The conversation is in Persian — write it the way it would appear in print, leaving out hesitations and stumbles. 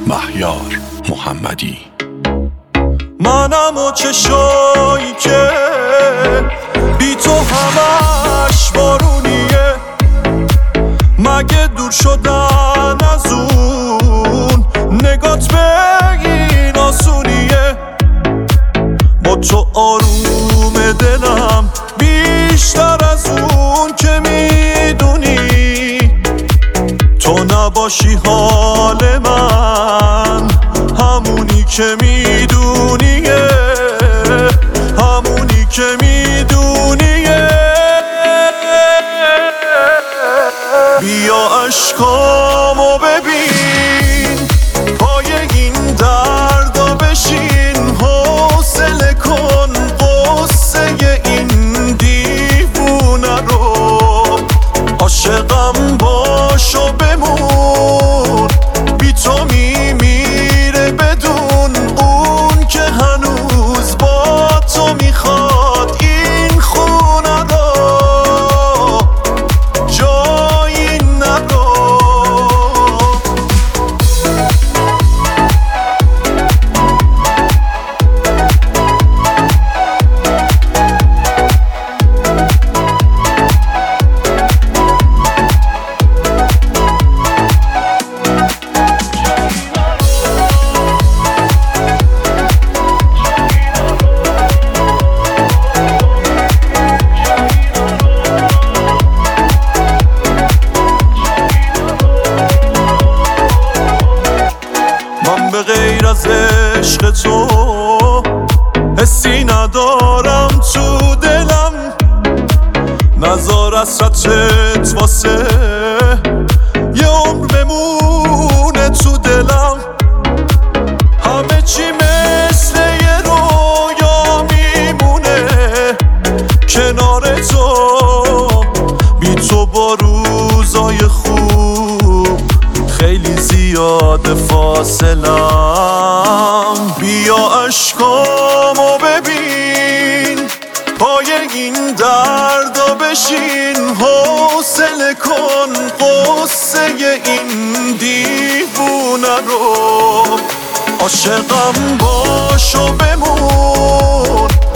مهیار محمدی. منم و چشایی که بی تو همش بارونیه، مگه دور شدن از اون نگات به این آسونیه؟ با تو آروم دلم بیشتر از اون که میدونی، تو نباشی حال من همونی که میدونیه، همونی که میدونیه. بیا اشکامو ببین، پای این دردا بشین، حوصله کن قصه این دیوونه رو، عاشقم باش و بمون، بی تو میمیره بدون اون که هنوز با تو میخواد این خونه رو، جایی نرو. من به غیر از عشق تو حسی ندارم تو دلم، نذار حسرتت واسه یه عمر بمونه تو دلم. همه چی مثل یه رویا میمونه کنار تو، بی تو با روزای خوب خیلی زیاد فاصلم. بیا اشکامو ببین، پای این دردا بشین، حوصله کن قصه این دیوونه رو، عاشقم باش و بمون،